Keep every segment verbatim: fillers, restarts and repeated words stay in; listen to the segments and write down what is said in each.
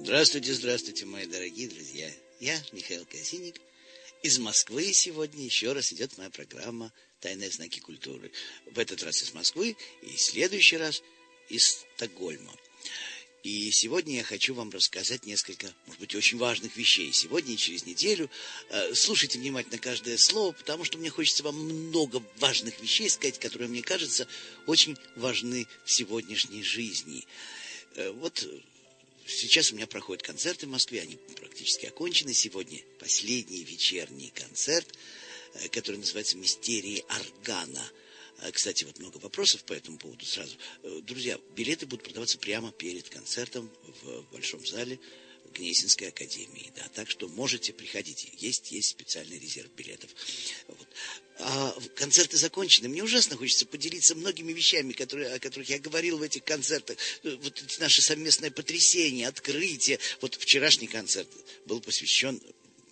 Здравствуйте, здравствуйте, мои дорогие друзья. Я Михаил Казиник. Из Москвы сегодня еще раз идет моя программа «Тайные знаки культуры». В этот раз из Москвы и в следующий раз из Стокгольма. И сегодня я хочу вам рассказать несколько, может быть, очень важных вещей. Сегодня и через неделю. Слушайте внимательно каждое слово, потому что мне хочется вам много важных вещей сказать, которые, мне кажется, очень важны в сегодняшней жизни. Вот сейчас у меня проходят концерты в Москве, они практически окончены. Сегодня последний вечерний концерт, который называется «Мистерии органа». Кстати, вот много вопросов по этому поводу сразу. Друзья, билеты будут продаваться прямо перед концертом в Большом зале Гнесинской академии. Да, так что можете, приходите. Есть, есть специальный резерв билетов. Вот. А концерты закончены. Мне ужасно хочется поделиться многими вещами, которые, о которых я говорил в этих концертах. Вот эти наши совместные потрясения, открытия. Вот вчерашний концерт был посвящен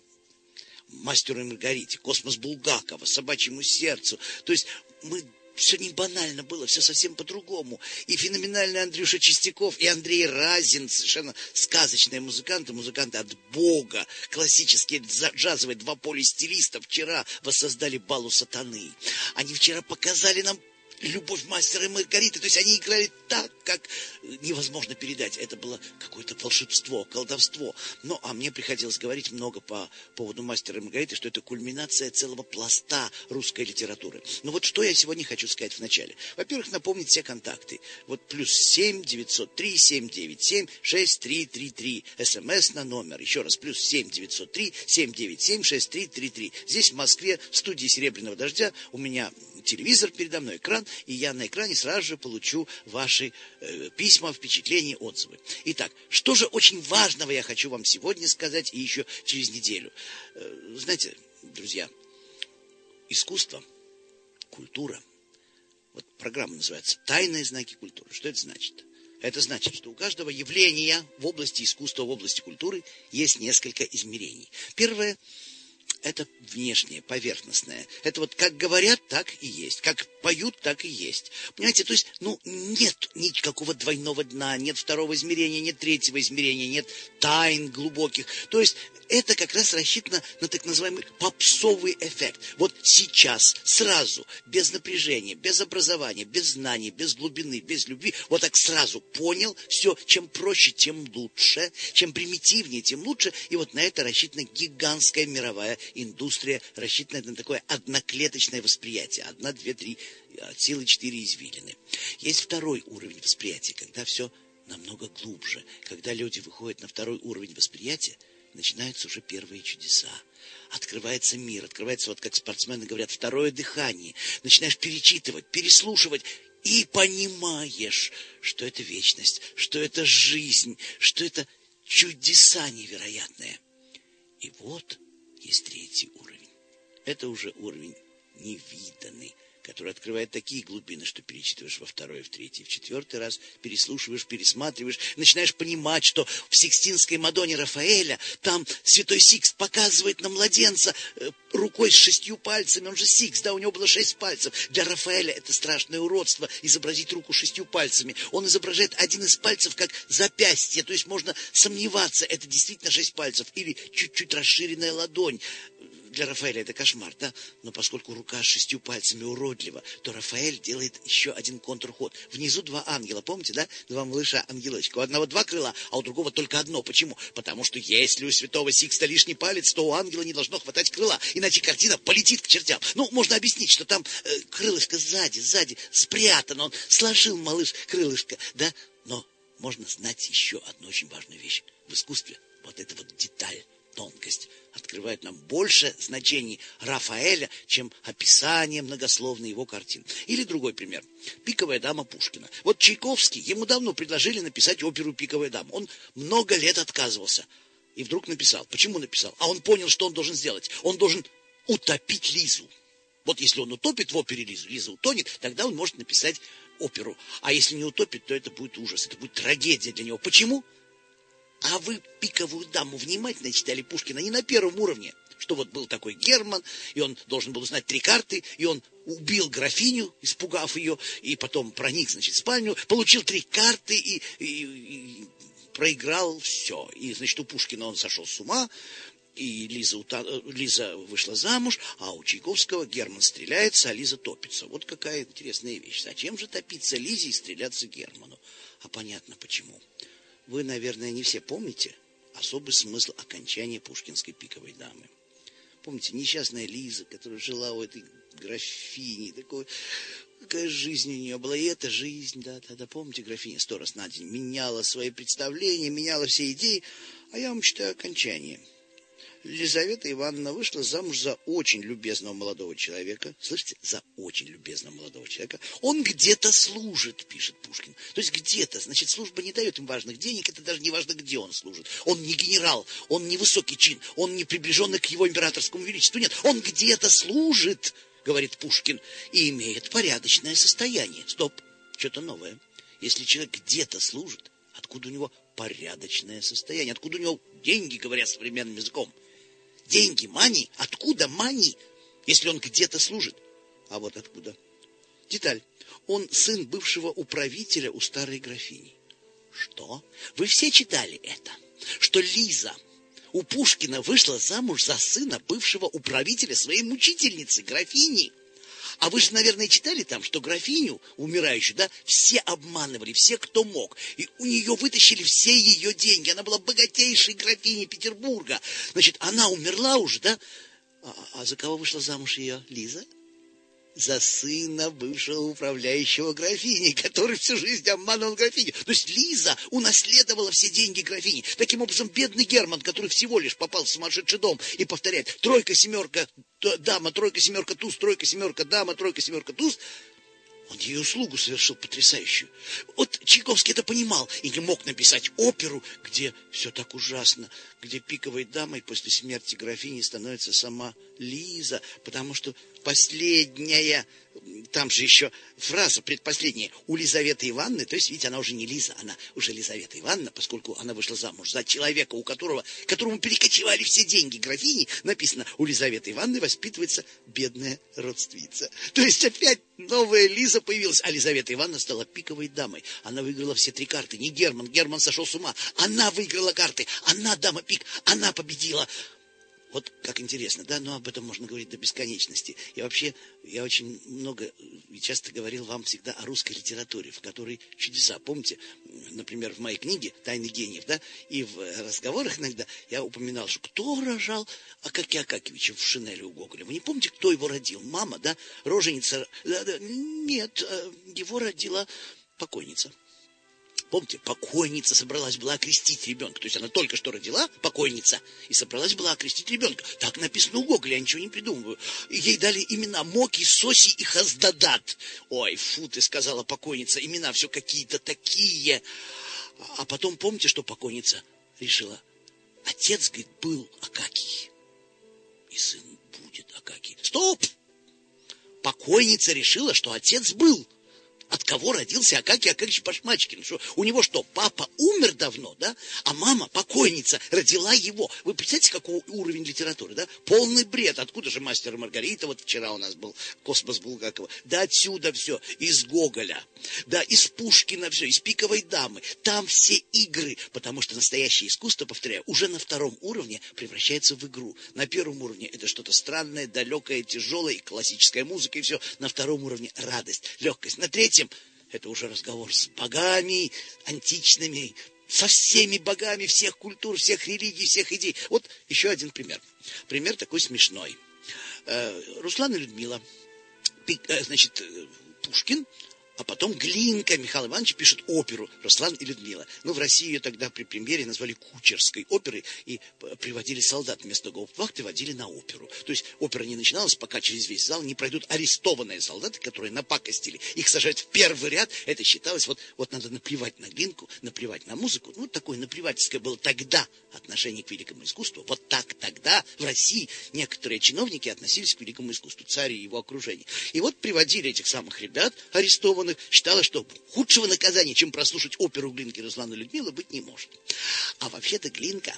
«Мастеру и Маргарите», «Космос Булгакова», «Собачьему сердцу». То есть мы... Все не банально было, все совсем по-другому. И феноменальный Андрюша Чистяков, и Андрей Разин, совершенно сказочные музыканты, музыканты от Бога, классические джазовые два полистилиста вчера воссоздали «Бал у сатаны». Они вчера показали нам любовь мастера и Маргариты. То есть они играли так, как невозможно передать. Это было какое-то волшебство, колдовство. Ну, а мне приходилось говорить много по поводу мастера и Маргариты, что это кульминация целого пласта русской литературы. Ну вот что я сегодня хочу сказать в начале. Во-первых, напомнить все контакты. Вот плюс семь девятьсот три семь девять семь шесть три три три. СМС на номер. Еще раз, плюс семь девятьсот три семь девять семь шесть три три три. Здесь в Москве, в студии «Серебряного дождя», у меня телевизор передо мной, экран, и я на экране сразу же получу ваши э, письма, впечатления, отзывы. Итак, что же очень важного я хочу вам сегодня сказать и еще через неделю. Э, знаете, друзья, искусство, культура, вот программа называется «Тайные знаки культуры». Что это значит? Это значит, что у каждого явления в области искусства, в области культуры есть несколько измерений. Первое — это внешнее, поверхностное. Это вот как говорят, так и есть. Как поют, так и есть. Понимаете, то есть, ну, нет никакого двойного дна, нет второго измерения, нет третьего измерения, нет тайн глубоких. То есть, это как раз рассчитано на так называемый попсовый эффект. Вот сейчас, сразу, без напряжения, без образования, без знаний, без глубины, без любви, вот так сразу понял все, чем проще, тем лучше, чем примитивнее, тем лучше. И вот на это рассчитана гигантская мировая индустрия, рассчитанная на такое одноклеточное восприятие. Одна, две, три, от силы четыре извилины. Есть второй уровень восприятия, когда все намного глубже. Когда люди выходят на второй уровень восприятия, начинаются уже первые чудеса. Открывается мир, открывается, вот как спортсмены говорят, второе дыхание. Начинаешь перечитывать, переслушивать и понимаешь, что это вечность, что это жизнь, что это чудеса невероятные. И вот есть третий уровень. Это уже уровень невиданный, который открывает такие глубины, что перечитываешь во второй, в третий, в четвертый раз, переслушиваешь, пересматриваешь, начинаешь понимать, что в Сикстинской Мадонне Рафаэля там святой Сикст показывает на младенца э, рукой с шестью пальцами, он же Сикст, да, у него было шесть пальцев. Для Рафаэля это страшное уродство, изобразить руку шестью пальцами. Он изображает один из пальцев как запястье, то есть можно сомневаться, это действительно шесть пальцев, или чуть-чуть расширенная ладонь. Для Рафаэля это кошмар, да? Но поскольку рука с шестью пальцами уродлива, то Рафаэль делает еще один контрход. Внизу два ангела, помните, да? Два малыша-ангелочка. У одного два крыла, а у другого только одно. Почему? Потому что если у святого Сикста лишний палец, то у ангела не должно хватать крыла. Иначе картина полетит к чертям. Ну, можно объяснить, что там э, крылышко сзади, сзади спрятано. Он сложил малыш крылышко, да? Но можно знать еще одну очень важную вещь. В искусстве вот эта вот деталь, тонкость открывает нам больше значений Рафаэля, чем описание многословной его картин. Или другой пример. «Пиковая дама» Пушкина. Вот Чайковский, ему давно предложили написать оперу «Пиковая дама». Он много лет отказывался. И вдруг написал. Почему написал? А он понял, что он должен сделать. Он должен утопить Лизу. Вот если он утопит в опере Лизу, Лиза утонет, тогда он может написать оперу. А если не утопит, то это будет ужас, это будет трагедия для него. Почему? А вы «Пиковую даму» внимательно читали Пушкина не на первом уровне, что вот был такой Герман, и он должен был узнать три карты, и он убил графиню, испугав ее, и потом проник, значит, в спальню, получил три карты, и, и, и проиграл все. И, значит, у Пушкина он сошел с ума, и Лиза, Лиза вышла замуж, а у Чайковского Герман стреляется, а Лиза топится. Вот какая интересная вещь. Зачем же топиться Лизе и стреляться Герману? А понятно почему. Вы, наверное, не все помните особый смысл окончания пушкинской «Пиковой дамы». Помните, несчастная Лиза, которая жила у этой графини, такой, какая жизнь у нее была, и эта жизнь, да, да, да, помните, графиня сто раз на день меняла свои представления, меняла все идеи, а я вам читаю окончание. Елизавета Ивановна вышла замуж за очень любезного молодого человека. Слышите? За очень любезного молодого человека. Он где-то служит, пишет Пушкин. То есть где-то. Значит, служба не дает им важных денег. Это даже не важно, где он служит. Он не генерал, он не высокий чин, он не приближенный к его императорскому величеству. Нет, он где-то служит, говорит Пушкин, и имеет порядочное состояние. Стоп, что-то новое. Если человек где-то служит, откуда у него порядочное состояние? Откуда у него деньги, говоря современным языком? Деньги, мани. Откуда мани, если он где-то служит? А вот откуда. Деталь. Он сын бывшего управителя у старой графини. Что? Вы все читали это? Что Лиза у Пушкина вышла замуж за сына бывшего управителя своей мучительницы, графини. А вы же, наверное, читали там, что графиню, умирающую, да, все обманывали, все, кто мог. И у нее вытащили все ее деньги. Она была богатейшей графиней Петербурга. Значит, она умерла уже, да? А, а за кого вышла замуж ее Лиза? За сына бывшего управляющего графини, который всю жизнь обманывал графиню. То есть Лиза унаследовала все деньги графини. Таким образом, бедный Герман, который всего лишь попал в сумасшедший дом и повторяет тройка, семерка, дама, тройка, семерка, туз, тройка, семерка, дама, тройка, семерка, туз, он ей услугу совершил потрясающую. Вот Чайковский это понимал и не мог написать оперу, где все так ужасно, где пиковой дамой после смерти графини становится сама Лиза, потому что последняя, там же еще фраза предпоследняя, у Лизаветы Ивановны, то есть, видите, она уже не Лиза, она уже Лизавета Ивановна, поскольку она вышла замуж за человека, у которого, которому перекочевали все деньги графини, написано, у Лизаветы Ивановны воспитывается бедная родственница. То есть опять новая Лиза появилась, а Лизавета Ивановна стала пиковой дамой. Она выиграла все три карты, не Герман, Герман сошел с ума, она выиграла карты, она дама пик, она победила. Вот как интересно, да, но об этом можно говорить до бесконечности. И вообще, я очень много и часто говорил вам всегда о русской литературе, в которой чудеса. Помните, например, в моей книге «Тайны гениев», да, и в разговорах иногда я упоминал, что кто рожал Акакия Акакевича в шинели у Гоголя. Вы не помните, кто его родил? Мама, да? Роженица? Да, да, нет, его родила покойница. Помните, покойница собралась была окрестить ребенка. То есть она только что родила, покойница, и собралась была окрестить ребенка. Так написано у Гоголя, я ничего не придумываю. Ей дали имена Моки, Соси и Хаздадат. Ой, фу, ты сказала покойница, имена все какие-то такие. А потом помните, что покойница решила? Отец, говорит, был Акакий, и сын будет Акакий. Стоп! Покойница решила, что отец был. От кого родился Акакий Акакевич Башмачкин? Что, у него что, папа умер давно, да? А мама, покойница, родила его. Вы представляете, какой уровень литературы, да? Полный бред. Откуда же «Мастер и Маргарита»? Вот вчера у нас был «Космос» Булгакова. Да отсюда все. Из Гоголя. Да, из Пушкина все. Из «Пиковой дамы». Там все игры. Потому что настоящее искусство, повторяю, уже на втором уровне превращается в игру. На первом уровне это что-то странное, далекое, тяжелое, и классическая музыка, и все. На втором уровне радость, легкость. На третьем это уже разговор с богами античными, со всеми богами всех культур, всех религий, всех идей. Вот еще один пример. Пример такой смешной. Руслан и Людмила, значит, Пушкин, а потом Глинка Михаил Иванович пишет оперу «Руслан и Людмила». Ну, в России ее тогда при премьере назвали Кучерской оперой и приводили солдат вместо гауптвахты, водили на оперу. То есть опера не начиналась, пока через весь зал не пройдут арестованные солдаты, которые напакостили. Их сажают в первый ряд. Это считалось, вот, вот надо наплевать на Глинку, наплевать на музыку. Ну, такое наплевательское было тогда отношение к великому искусству. Вот так тогда в России некоторые чиновники относились к великому искусству, царь и его окружение. И вот приводили этих самых ребят арестованных, считала, что худшего наказания, чем прослушать оперу Глинки «Руслан и Людмила», быть не может. А вообще-то Глинка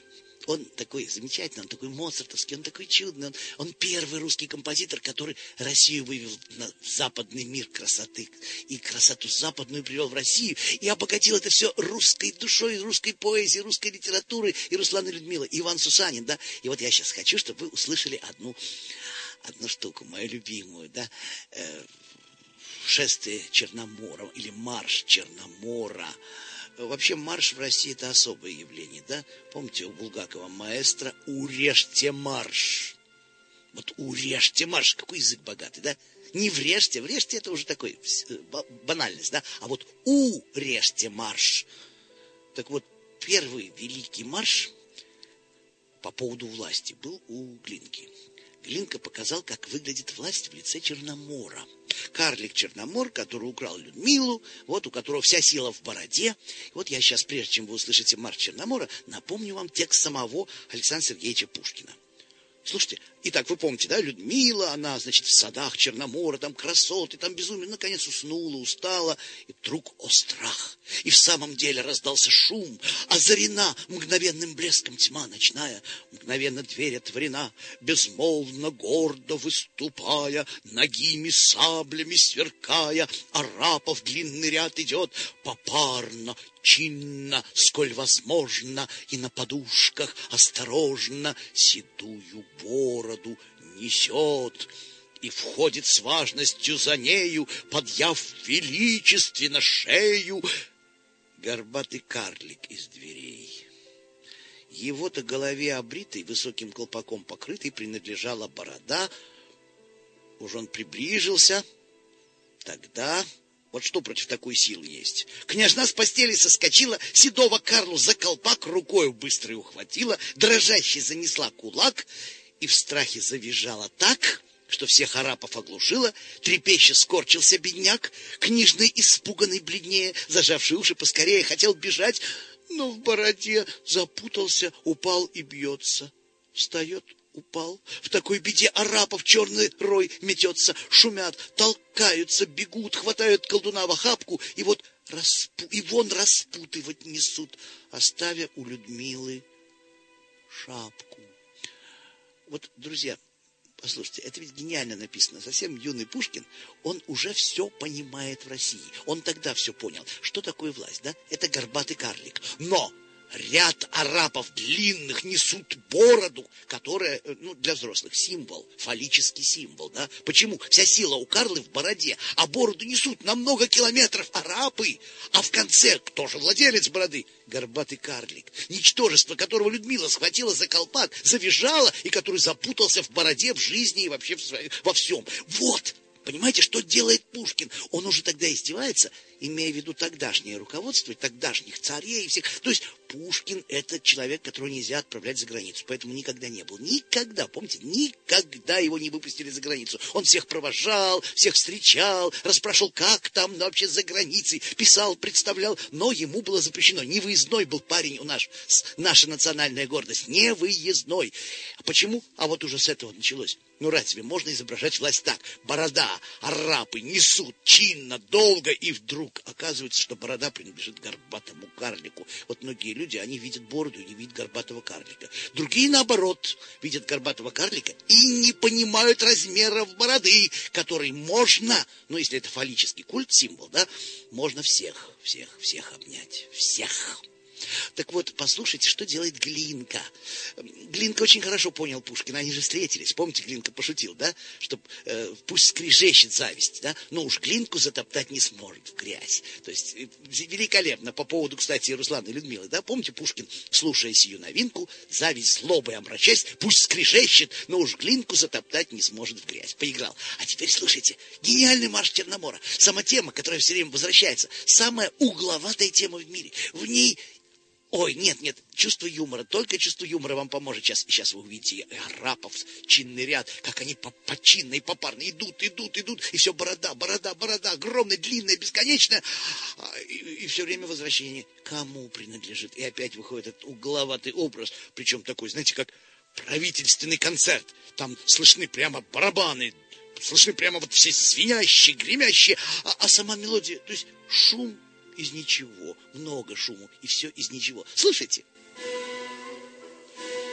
он такой замечательный, он такой моцартовский, он такой чудный, он, он первый русский композитор, который Россию вывел на западный мир красоты, и красоту западную привел в Россию, и обогатил это все русской душой, русской поэзией, русской литературой, и Руслан и Людмила, и Иван Сусанин, да. И вот я сейчас хочу, чтобы вы услышали одну, одну штуку, мою любимую, да, э, «Шествие Черномора» или «Марш Черномора». Вообще марш в России — это особое явление, да? Помните у Булгакова маэстро «Урежьте марш». Вот «урежьте марш», какой язык богатый, да? Не «врежьте», «врежьте» — это уже такой банальность, да? А вот «урежьте марш». Так вот, первый великий марш по поводу власти был у Глинки. Глинка показал, как выглядит власть в лице Черномора. Карлик Черномор, который украл Людмилу, вот у которого вся сила в бороде. И вот я сейчас, прежде чем вы услышите марш Черномора, напомню вам текст самого Александра Сергеевича Пушкина. Слушайте, итак, вы помните, да, Людмила, она, значит, в садах Черномора, там красоты, там безумие, наконец уснула, устала, и вдруг, о страх, и в самом деле раздался шум, озарена мгновенным блеском тьма ночная, мгновенно дверь отворена, безмолвно, гордо выступая, нагими саблями сверкая, арапов длинный ряд идет, попарно, чинно, сколь возможно, и на подушках осторожно седую бороду несет, и входит с важностью за нею, подъяв величественно шею, горбатый карлик из дверей. Его-то голове обритой, высоким колпаком покрытой, принадлежала борода. Уж он приближился, тогда... Вот что против такой силы есть? Княжна с постели соскочила, седого Карлу за колпак рукою быстро ухватила, дрожащей занесла кулак и в страхе завизжала так, что всех арапов оглушила, трепеща скорчился бедняк, княжный испуганный бледнее, зажавший уши поскорее, хотел бежать, но в бороде запутался, упал и бьется. Встает, упал. В такой беде арапов черный рой метется, шумят, толкаются, бегут, хватают колдуна в охапку, и вот распу... и вон распутывать несут, оставя у Людмилы шапку. Вот, друзья, послушайте, это ведь гениально написано. Совсем юный Пушкин, он уже все понимает в России. Он тогда все понял. Что такое власть, да? Это горбатый карлик. Но ряд арапов длинных несут бороду, которая, ну, для взрослых символ, фаллический символ, да? Почему? Вся сила у Карлы в бороде, а бороду несут на много километров арапы, а в конце кто же владелец бороды? Горбатый карлик, ничтожество, которого Людмила схватила за колпак, завизжала, и который запутался в бороде, в жизни и вообще в своей, во всем. Вот! Понимаете, что делает Пушкин? Он уже тогда издевается, имея в виду тогдашнее руководство, тогдашних царей и всех. То есть Пушкин — это человек, которого нельзя отправлять за границу, поэтому никогда не был. Никогда, помните, никогда его не выпустили за границу. Он всех провожал, всех встречал, расспрашивал, как там вообще за границей, писал, представлял, но ему было запрещено. Невыездной был парень у нас, наша национальная гордость, невыездной. Почему? А вот уже с этого началось. Ну, разве можно изображать власть так? Борода, арапы несут чинно, долго, и вдруг оказывается, что борода принадлежит горбатому карлику. Вот многие люди, они видят бороду и не видят горбатого карлика. Другие, наоборот, видят горбатого карлика и не понимают размеров бороды, которой можно, ну, если это фаллический культ, символ, да, можно всех, всех, всех обнять. Всех. Так вот, послушайте, что делает Глинка. Глинка очень хорошо понял Пушкина, они же встретились. Помните, Глинка пошутил, да? Что э, пусть скрежещет зависть, да? Но уж Глинку затоптать не сможет в грязь. То есть э, великолепно по поводу, кстати, Руслана и Людмилы, да? Помните, Пушкин, слушая сию новинку, зависть злобой омрачаясь, пусть скрежещет, но уж Глинку затоптать не сможет в грязь. Поиграл. А теперь слушайте, гениальный марш Черномора. Сама тема, которая все время возвращается, самая угловатая тема в мире. В ней... Ой, нет, нет, чувство юмора, только чувство юмора вам поможет. Сейчас, сейчас вы увидите арапов, чинный ряд, как они по, по чинно и попарно идут, идут, идут, и все борода, борода, борода, огромная, длинная, бесконечная, и, и все время возвращение. Кому принадлежит? И опять выходит этот угловатый образ, причем такой, знаете, как правительственный концерт. Там слышны прямо барабаны, слышны прямо вот все звенящие, гремящие, а, а сама мелодия, то есть шум из ничего, много шуму, и все из ничего. Слышите?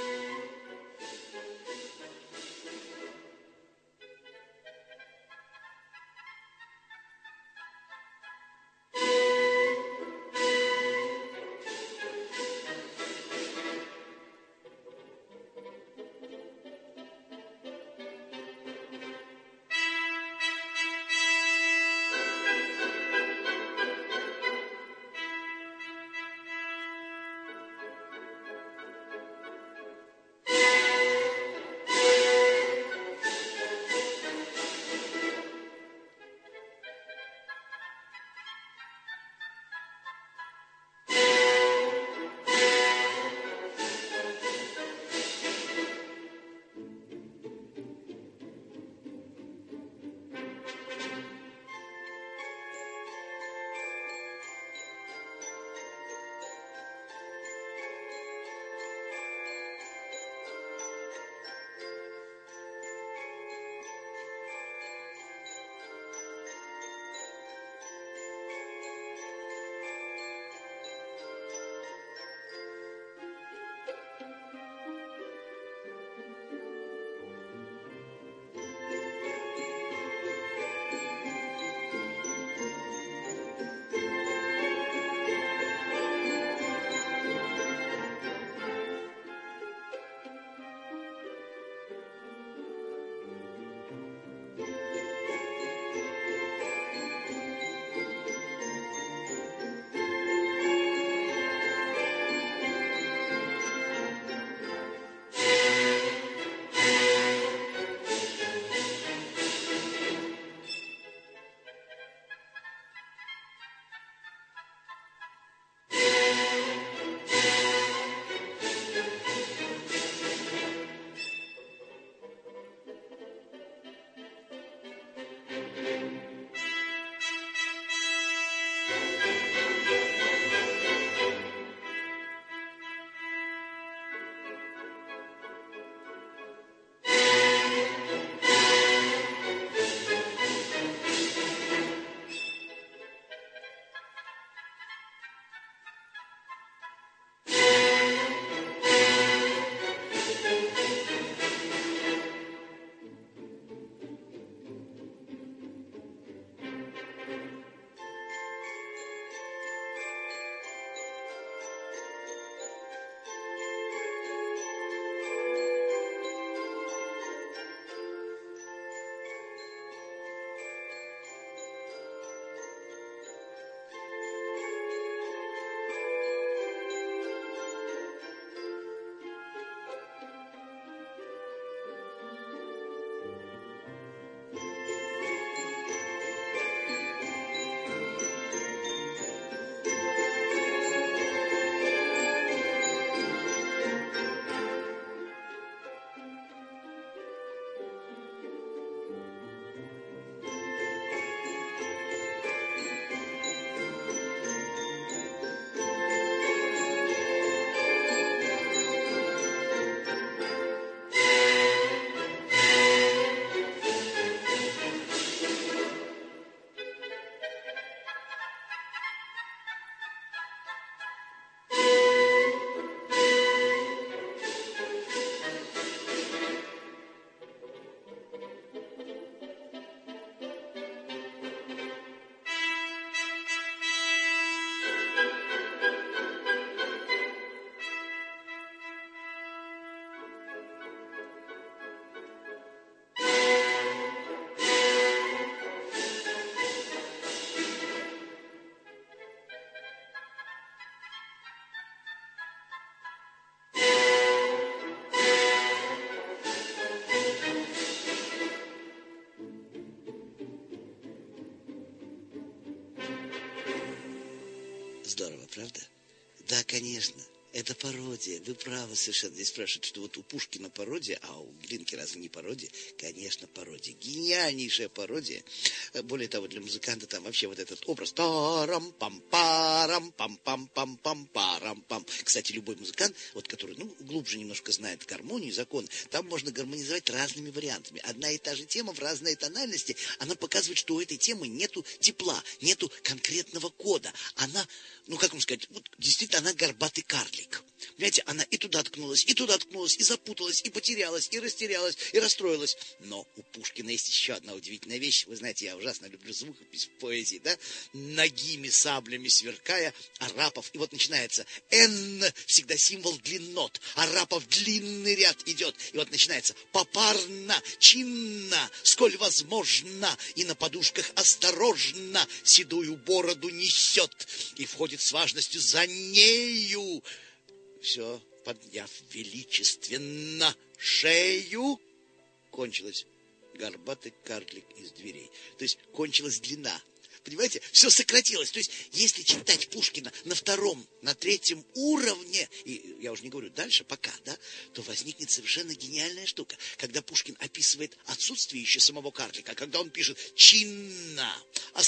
Здорово, правда? Да, конечно. Это пародия. Вы правы совершенно. Здесь спрашивают, что вот у Пушкина пародия, а у Глинки разве не пародия? Конечно, пародия. Гениальнейшая пародия. Более того, для музыканта там вообще вот этот образ. Тарам-пам-парам, пам-пам-пам-пам-парам-пам. Кстати, любой музыкант, вот который, ну, глубже немножко знает гармонию, закон, там можно гармонизовать разными вариантами. Одна и та же тема в разной тональности, она показывает, что у этой темы нету тепла, нету конкретного кода. Она, ну, как вам сказать, вот действительно она горбатый карлик. Понимаете, она и туда ткнулась, и туда ткнулась, и запуталась, и потерялась, и растерялась, и расстроилась. Но у Пушкина есть еще одна удивительная вещь. Вы знаете, я ужасно люблю звукопись в поэзии, да? Нагими саблями сверкая, Арапов. И вот начинается Н, всегда символ длиннот. Арапов длинный ряд идет. И вот начинается попарно, чинно, сколь возможно, и на подушках осторожно седую бороду несет. И входит с важностью за нею. Все, подняв величественно шею, кончилось горбатый карлик из дверей. То есть кончилась длина. Понимаете, все сократилось. То есть, если читать Пушкина на втором, на третьем уровне, и я уже не говорю дальше, пока, да, то возникнет совершенно гениальная штука. Когда Пушкин описывает отсутствие еще самого карлика, когда он пишет чинно,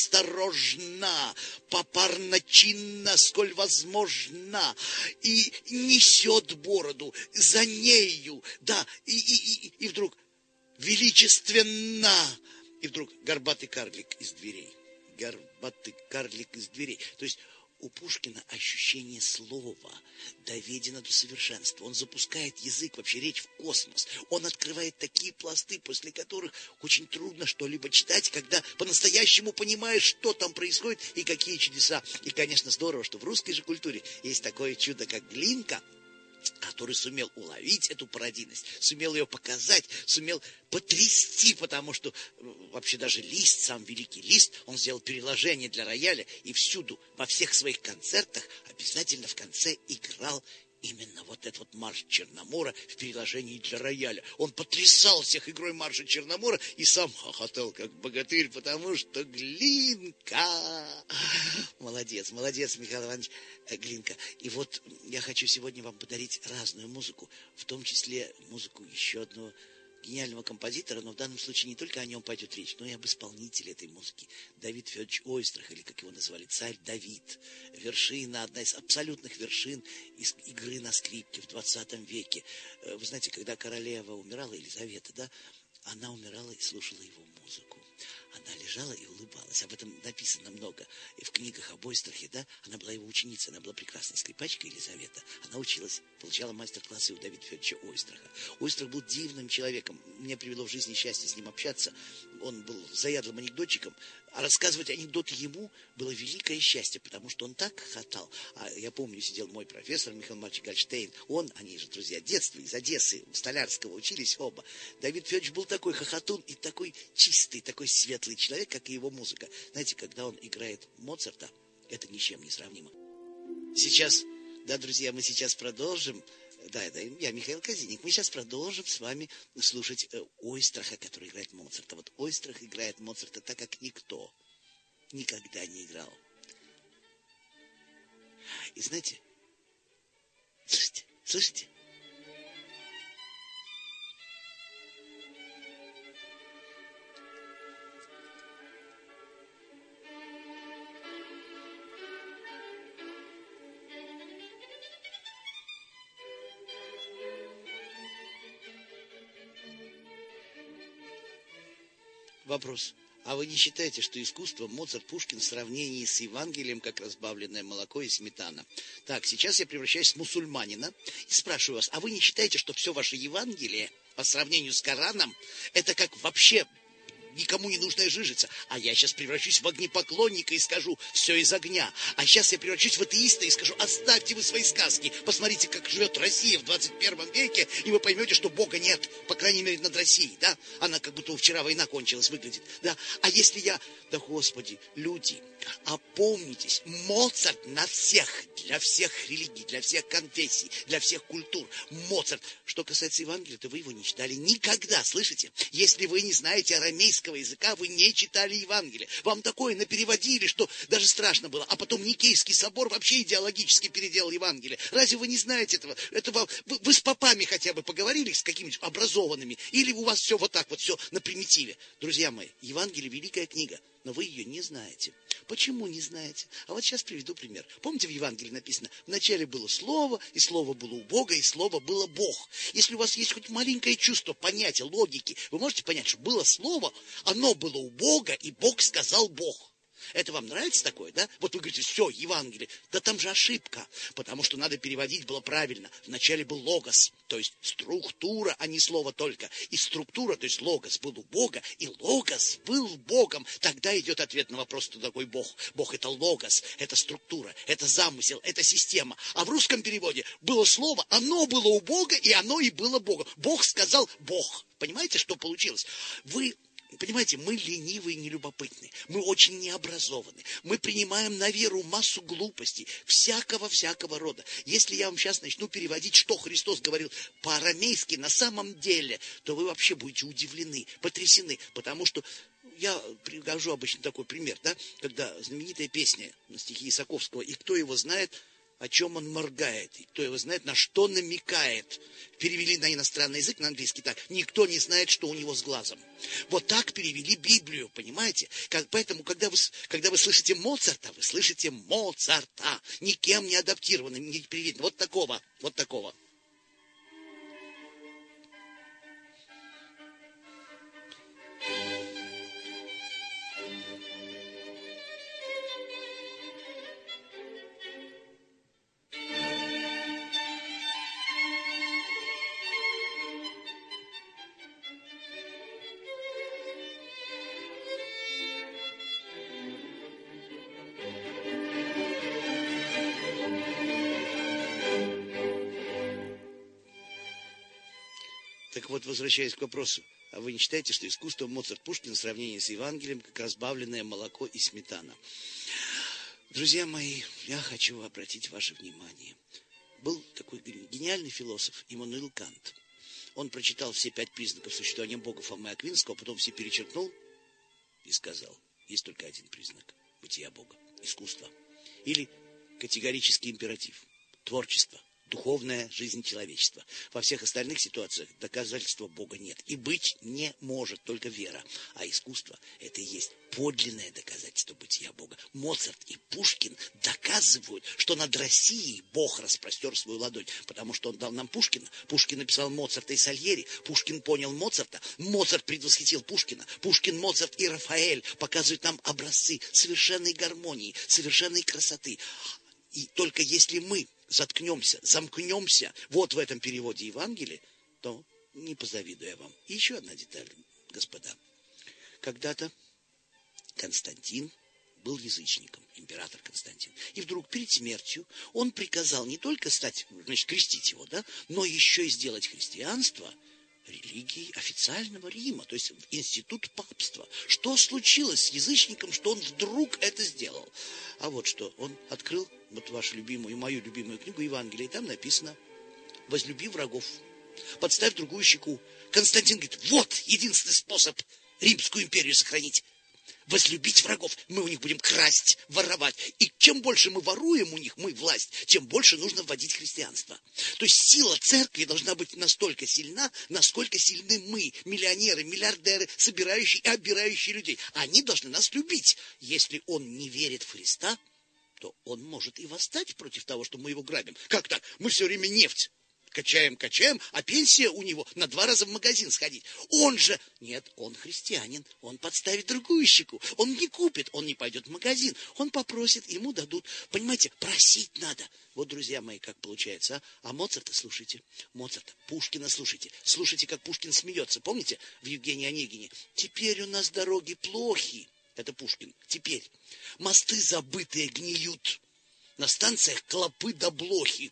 осторожно, попарно, чинно, сколь возможно, и несет бороду за нею, да, и, и, и, и вдруг величественно, и вдруг горбатый карлик из дверей. Горбатый карлик из дверей. То есть у Пушкина ощущение слова доведено до совершенства. Он запускает язык, вообще речь в космос. Он открывает такие пласты, после которых очень трудно что-либо читать, когда по-настоящему понимаешь, что там происходит и какие чудеса. И, конечно, здорово, что в русской же культуре есть такое чудо, как Глинка, который сумел уловить эту пародийность, сумел ее показать, сумел потрясти, потому что вообще даже Лист, сам великий Лист, он сделал переложение для рояля и всюду, во всех своих концертах обязательно в конце играл именно вот этот вот марш Черномора в переложении для рояля. Он потрясал всех игрой марша Черномора и сам хохотал как богатырь, потому что Глинка... Молодец, молодец, Михаил Иванович Глинка. И вот я хочу сегодня вам подарить разную музыку, в том числе музыку еще одного гениального композитора, но в данном случае не только о нем пойдет речь, но и об исполнителе этой музыки. Давид Федорович Ойстрах, или как его называли, царь Давид. Вершина, одна из абсолютных вершин из игры на скрипке в двадцатом веке. Вы знаете, когда королева умирала, Елизавета, да, она умирала и слушала его музыку. Она лежала и улыбалась. Об этом написано много и в книгах об Ойстрахе, да. Она была его ученицей, она была прекрасной скрипачкой, Елизавета. Она училась, получала мастер-классы у Давида Федоровича Ойстраха. Ойстрах был дивным человеком. Мне привело в жизни счастье с ним общаться. Он был заядлым анекдотчиком. А рассказывать анекдоты ему было великое счастье, потому что он так хохотал. А я помню, сидел мой профессор Михаил Маркович Гольштейн. Он, они же друзья детства, из Одессы, у Столярского учились оба. Давид Федорович был такой хохотун и такой чистый, такой светлый человек, как и его музыка. Знаете, когда он играет Моцарта, это ни с чем не сравнимо. Сейчас, да, друзья, мы сейчас продолжим. Да, это я, Михаил Казиник. Мы сейчас продолжим с вами слушать э, Ойстраха, который играет Моцарта. Вот Ойстрах играет Моцарта так, как никто никогда не играл. И знаете, слышите, слышите? Вопрос. А вы не считаете, что искусство Моцарт, Пушкин в сравнении с Евангелием, как разбавленное молоко и сметана? Так, сейчас я превращаюсь в мусульманина и спрашиваю вас, а вы не считаете, что все ваше Евангелие по сравнению с Кораном, это как вообще никому не нужная жижица? А я сейчас превращусь в огнепоклонника и скажу, все из огня. А сейчас я превращусь в атеиста и скажу, оставьте вы свои сказки. Посмотрите, как живет Россия в двадцать первом веке, и вы поймете, что Бога нет, по крайней мере, над Россией, да? Она как будто вчера война кончилась, выглядит, да? А если я, да, Господи, люди, опомнитесь, Моцарт на всех, для всех религий, для всех конфессий, для всех культур. Моцарт. Что касается Евангелия, то вы его не читали никогда, слышите? Если вы не знаете арамейский арамейского языка вы не читали Евангелие. Вам такое напереводили, что даже страшно было. А потом Никейский собор вообще идеологически переделал Евангелие. Разве вы не знаете этого? Это вам, вы, вы с попами хотя бы поговорили, с какими-нибудь образованными? Или у вас все вот так вот, все на примитиве? Друзья мои, Евангелие великая книга, но вы ее не знаете. Почему не знаете? А вот сейчас приведу пример. Помните, в Евангелии написано: вначале было Слово, и Слово было у Бога, и Слово было Бог. Если у вас есть хоть маленькое чувство, понятие, логики, вы можете понять, что было Слово, оно было у Бога, и Бог сказал Бог. Это вам нравится такое, да? Вот вы говорите: все, Евангелие. Да там же ошибка, потому что надо переводить было правильно. Вначале был логос, то есть структура, а не слово только. И структура, то есть логос был у Бога, и логос был Богом. Тогда идет ответ на вопрос, кто такой Бог. Бог — это логос, это структура, это замысел, это система. А в русском переводе было слово, оно было у Бога, и оно и было Богом. Бог сказал Бог. Понимаете, что получилось? Вы... Понимаете, мы ленивые и нелюбопытные, мы очень необразованы, мы принимаем на веру массу глупостей, всякого-всякого рода. Если я вам сейчас начну переводить, что Христос говорил по-арамейски на самом деле, то вы вообще будете удивлены, потрясены, потому что я привожу обычно такой пример, да, когда знаменитая песня на стихи Исаковского: «И кто его знает, о чем он моргает, и кто его знает, на что намекает». Перевели на иностранный язык, на английский так: «Никто не знает, что у него с глазом». Вот так перевели Библию, понимаете? Как, поэтому, когда вы, когда вы слышите Моцарта, вы слышите Моцарта, никем не адаптированным, не переведенным. Вот такого, вот такого. Так вот, возвращаясь к вопросу, а вы не считаете, что искусство Моцарт-Пушкина в сравнении с Евангелием как разбавленное молоко и сметана? Друзья мои, я хочу обратить ваше внимание. Был такой гениальный философ Иммануил Кант. Он прочитал все пять признаков существования Бога Фомы Аквинского, потом все перечеркнул и сказал: есть только один признак бытия Бога — искусство. Или категорический императив — творчество. Духовная жизнь человечества. Во всех остальных ситуациях доказательства Бога нет. И быть не может только вера. А искусство — это и есть подлинное доказательство бытия Бога. Моцарт и Пушкин доказывают, что над Россией Бог распростер свою ладонь. Потому что он дал нам Пушкина. Пушкин написал Моцарта и Сальери. Пушкин понял Моцарта. Моцарт предвосхитил Пушкина. Пушкин, Моцарт и Рафаэль показывают нам образцы совершенной гармонии, совершенной красоты. И только если мы заткнемся, замкнемся вот в этом переводе Евангелия, то не позавидую я вам. И еще одна деталь, господа. Когда-то Константин был язычником, император Константин. И вдруг перед смертью он приказал не только стать, значит, крестить его, да, но еще и сделать христианство религией официального Рима, то есть институт папства. Что случилось с язычником, что он вдруг это сделал? А вот что, он открыл вот вашу любимую и мою любимую книгу Евангелия, и там написано: возлюби врагов, подставь другую щеку. Константин говорит: вот единственный способ Римскую империю сохранить. Возлюбить врагов. Мы у них будем красть, воровать. И чем больше мы воруем у них, мы власть, тем больше нужно вводить христианство. То есть сила церкви должна быть настолько сильна, насколько сильны мы, миллионеры, миллиардеры, собирающие и обирающие людей. Они должны нас любить. Если он не верит в Христа, то он может и восстать против того, что мы его грабим. Как так? Мы все время нефть качаем, качаем, а пенсия у него на два раза в магазин сходить. Он же, нет, он христианин, он подставит другую щеку, он не купит, он не пойдет в магазин, он попросит, ему дадут. Понимаете, просить надо. Вот, друзья мои, как получается, а? А Моцарта слушайте, Моцарта, Пушкина слушайте, слушайте, как Пушкин смеется. Помните в Евгении Онегине? Теперь у нас дороги плохи. Это Пушкин. Теперь мосты забытые гниют, на станциях клопы да блохи.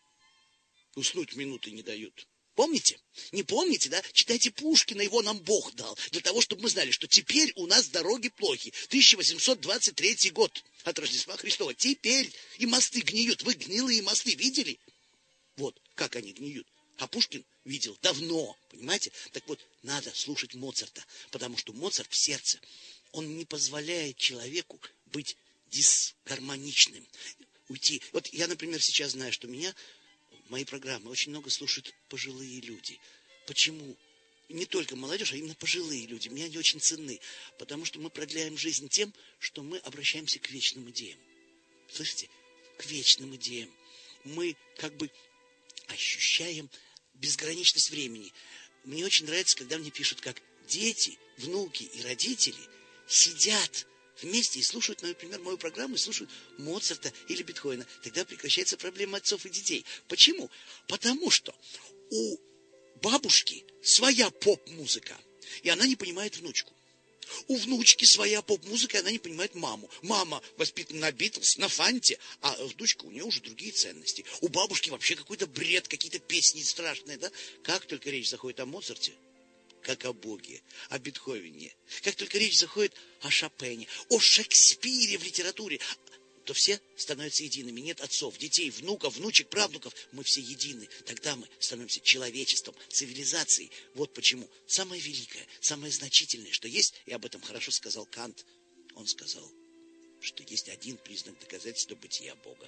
Уснуть минуты не дают. Помните? Не помните, да? Читайте Пушкина, его нам Бог дал, для того, чтобы мы знали, что теперь у нас дороги плохи. тысяча восемьсот двадцать третий год от Рождества Христова. Теперь и мосты гниют. Вы гнилые мосты видели? Вот как они гниют. А Пушкин видел давно, понимаете? Понимаете? Так вот, надо слушать Моцарта, потому что Моцарт в сердце, он не позволяет человеку быть дисгармоничным, уйти. Вот я, например, сейчас знаю, что меня, мои программы очень много слушают пожилые люди. Почему? Не только молодежь, а именно пожилые люди. Мне они очень ценны, потому что мы продляем жизнь тем, что мы обращаемся к вечным идеям. Слышите? К вечным идеям. Мы как бы ощущаем безграничность времени. Мне очень нравится, когда мне пишут, как дети, внуки и родители сидят вместе и слушают, например, мою программу, и слушают Моцарта или Бетховена. Тогда прекращается проблема отцов и детей. Почему? Потому что у бабушки своя поп-музыка, и она не понимает внучку. У внучки своя поп-музыка, и она не понимает маму. Мама воспитана на Битлз, на Фанте, а внучка, у нее уже другие ценности. У бабушки вообще какой-то бред, какие-то песни страшные, да? Как только речь заходит о Моцарте, как о Боге, о Бетховене, как только речь заходит о Шопене, о Шекспире в литературе, то все становятся едиными. Нет отцов, детей, внуков, внучек, правнуков. Мы все едины. Тогда мы становимся человечеством, цивилизацией. Вот почему самое великое, самое значительное, что есть, и об этом хорошо сказал Кант, он сказал, что есть один признак доказательства бытия Бога.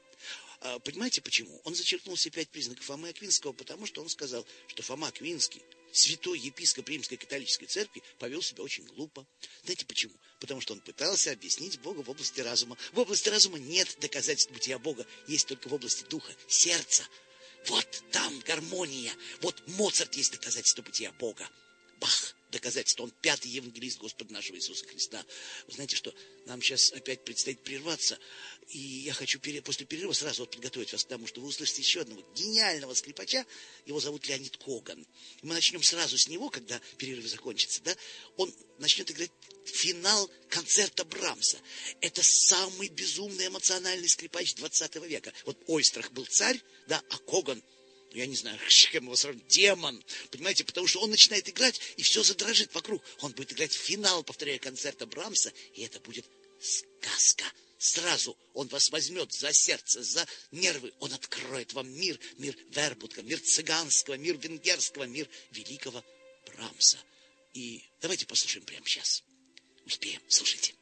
А, понимаете почему? Он зачеркнул все пять признаков Фомы Аквинского, потому что он сказал, что Фома Аквинский, святой епископ Римской католической церкви, повел себя очень глупо. Знаете почему? Потому что он пытался объяснить Бога в области разума. В области разума нет доказательств бытия Бога, есть только в области духа, сердца. Вот там гармония. Вот Моцарт есть доказательство бытия Бога. Бах, доказательство. Он пятый евангелист Господа нашего Иисуса Христа. Вы знаете, что нам сейчас опять предстоит прерваться. И я хочу после перерыва сразу вот подготовить вас к тому, что вы услышите еще одного гениального скрипача. Его зовут Леонид Коган. Мы начнем сразу с него, когда перерыв закончится. Да? Он начнет играть финал концерта Брамса. Это самый безумный эмоциональный скрипач двадцатого века. Вот Ойстрах был царь, да, а Коган, я не знаю, с кем его сравнить, демон. Понимаете, потому что он начинает играть, и все задрожит вокруг. Он будет играть финал, повторяю, концерта Брамса, и это будет сказка. Сразу он вас возьмет за сердце, за нервы. Он откроет вам мир, мир Вербутка, мир цыганского, мир венгерского, мир великого Брамса. И давайте послушаем прямо сейчас. Успеем, слушайте.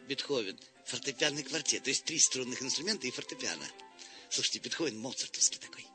Бетховен, фортепианный квартет, то есть три струнных инструмента и фортепиано. Слушайте, Бетховен моцартовский такой.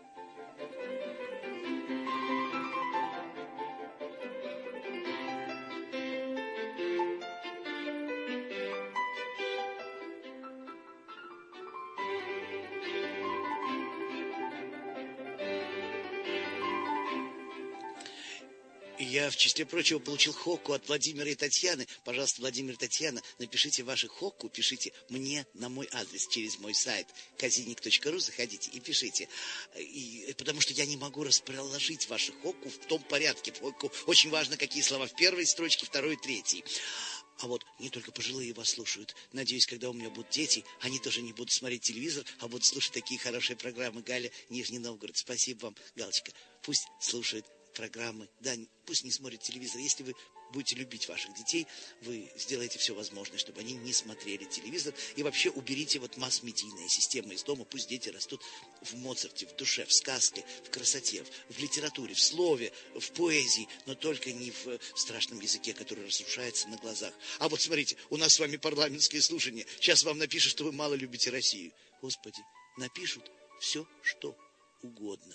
Я, в числе прочего, получил хокку от Владимира и Татьяны. Пожалуйста, Владимир и Татьяна, напишите ваши хокку, пишите мне на мой адрес через мой сайт казиник точка ру, заходите и пишите. И, потому что я не могу распроложить ваши хокку в том порядке. Хокку очень важно, какие слова в первой строчке, второй, третьей. А вот не только пожилые вас слушают. Надеюсь, когда у меня будут дети, они тоже не будут смотреть телевизор, а будут слушать такие хорошие программы. Галя, Нижний Новгород, спасибо вам, Галочка. Пусть слушают программы, да, пусть не смотрят телевизор. Если вы будете любить ваших детей, вы сделаете все возможное, чтобы они не смотрели телевизор. И вообще уберите вот масс-медийные системы из дома. Пусть дети растут в Моцарте, в душе, в сказке, в красоте, в литературе, в слове, в поэзии, но только не в страшном языке, который разрушается на глазах. А вот смотрите, у нас с вами парламентские слушания. Сейчас вам напишут, что вы мало любите Россию. Господи, напишут все, что угодно.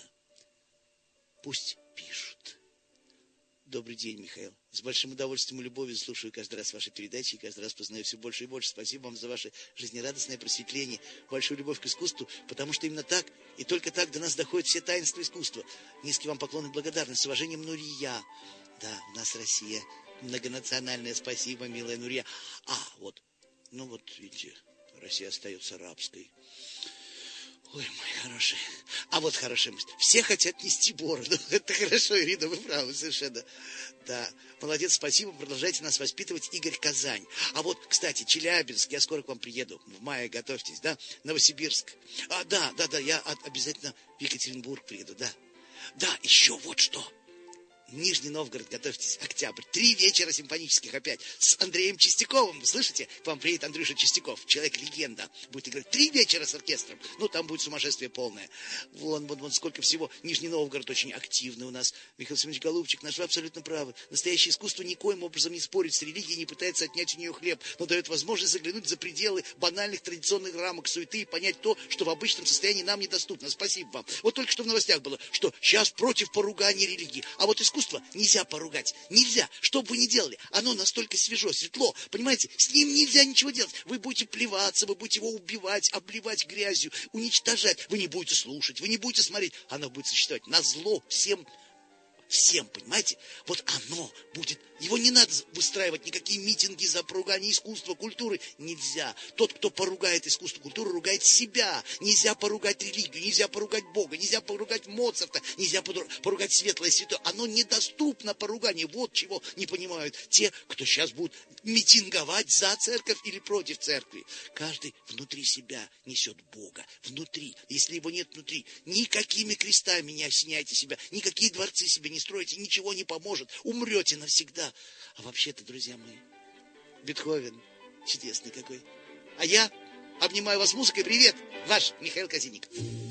Пусть пишут. Добрый день, Михаил. С большим удовольствием и любовью слушаю каждый раз ваши передачи и каждый раз познаю все больше и больше. Спасибо вам за ваше жизнерадостное просветление, большую любовь к искусству, потому что именно так и только так до нас доходят все таинства искусства. Низкий вам поклон и благодарность. С уважением, Нурия. Да, у нас Россия многонациональная. Спасибо, милая Нурия. А, вот, ну вот, видите, Россия остается рабской. Ой, мой хороший. А вот хорошая мысль. Все хотят нести бороду. Это хорошо, Ирина, вы правы совершенно. Да, молодец, спасибо. Продолжайте нас воспитывать, Игорь, Казань. А вот, кстати, Челябинск, я скоро к вам приеду. В мае готовьтесь, да? Новосибирск. А, да, да, да, я обязательно в Екатеринбург приеду, да. Да, еще вот что. Нижний Новгород, готовьтесь, октябрь. Три вечера симфонических опять. С Андреем Чистяковым. Слышите? К вам приедет Андрюша Чистяков. Человек-легенда. Будет играть три вечера с оркестром. Ну, там будет сумасшествие полное. Вон, вон, вон, сколько всего. Нижний Новгород очень активный у нас. Михаил Семенович Голубчик, наш, вы абсолютно правы. Настоящее искусство никоим образом не спорит с религией, не пытается отнять у нее хлеб, но дает возможность заглянуть за пределы банальных традиционных рамок суеты и понять то, что в обычном состоянии нам недоступно. Спасибо вам. Вот только что в новостях было, что сейчас против поругания религии. А вот искусство Искусство нельзя поругать. Нельзя. Что бы вы ни делали, оно настолько свежо, светло. Понимаете, с ним нельзя ничего делать. Вы будете плеваться, вы будете его убивать, обливать грязью, уничтожать. Вы не будете слушать, вы не будете смотреть. Оно будет существовать назло всем, всем, понимаете? Вот оно будет. Его не надо выстраивать никакие митинги за поругание искусства, культуры. Нельзя. Тот, кто поругает искусство, культуру, ругает себя. Нельзя поругать религию, нельзя поругать Бога, нельзя поругать Моцарта, нельзя поругать светлое и святое. Оно недоступно поруганию. Вот чего не понимают те, кто сейчас будут митинговать за церковь или против церкви. Каждый внутри себя несет Бога. Внутри. Если его нет внутри, никакими крестами не осеняйте себя, никакие дворцы себе не стройте, ничего не поможет. Умрете навсегда. А вообще-то, друзья мои, Бетховен чудесный какой. А я обнимаю вас музыкой. Привет, ваш Михаил Казиник.